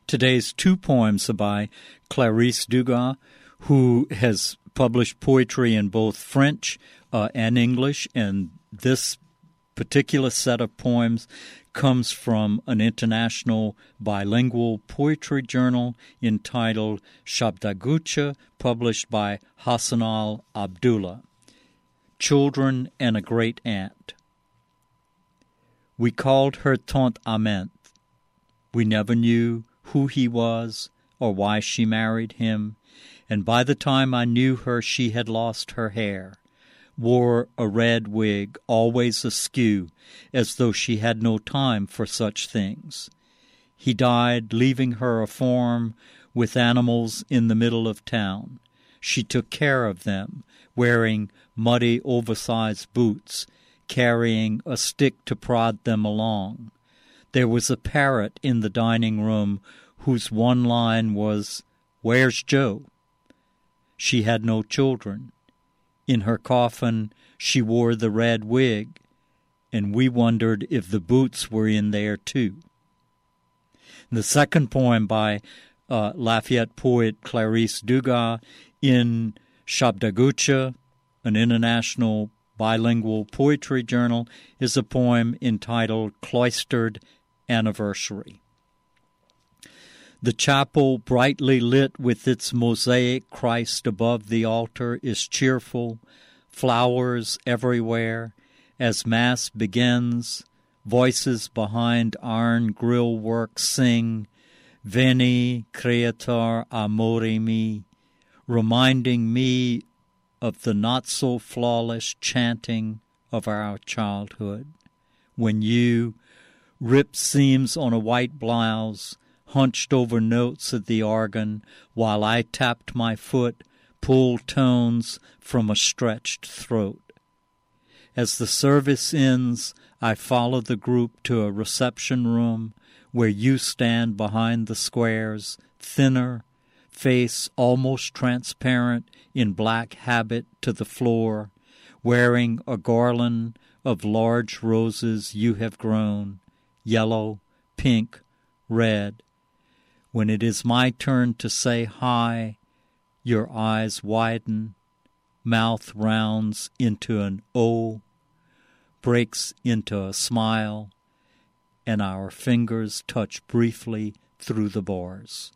Today's two poems are by Clarisse Dugas, who has published poetry in both French and English, and this particular set of poems comes from an international bilingual poetry journal entitled Shabdagucha, published by Hassanal Abdullah. Children and a Great Aunt. We called her Tante Ament. We never knew who he was or why she married him, and by the time I knew her she had lost her hair, wore a red wig, always askew, as though she had no time for such things. He died, leaving her a farm with animals in the middle of town. She took care of them, wearing muddy, oversized boots, carrying a stick to prod them along. There was a parrot in the dining room whose one line was, "Where's Joe?" She had no children. In her coffin she wore the red wig, and we wondered if the boots were in there too. The second poem by Lafayette poet Clarisse Dugas in Shabdagucha, an international bilingual poetry journal, is a poem entitled Cloistered Anniversary. The chapel, brightly lit with its mosaic Christ above the altar, is cheerful, flowers everywhere. As Mass begins, voices behind iron grill work sing, Veni, Creator Amore Me, reminding me of the not-so-flawless chanting of our childhood, when you ripped seams on a white blouse, hunched over notes at the organ, while I tapped my foot, pulled tones from a stretched throat. As the service ends, I follow the group to a reception room where you stand behind the squares, thinner, face almost transparent in black habit to the floor, wearing a garland of large roses you have grown, yellow, pink, red. When it is my turn to say hi, your eyes widen, mouth rounds into an O, breaks into a smile, and our fingers touch briefly through the bars.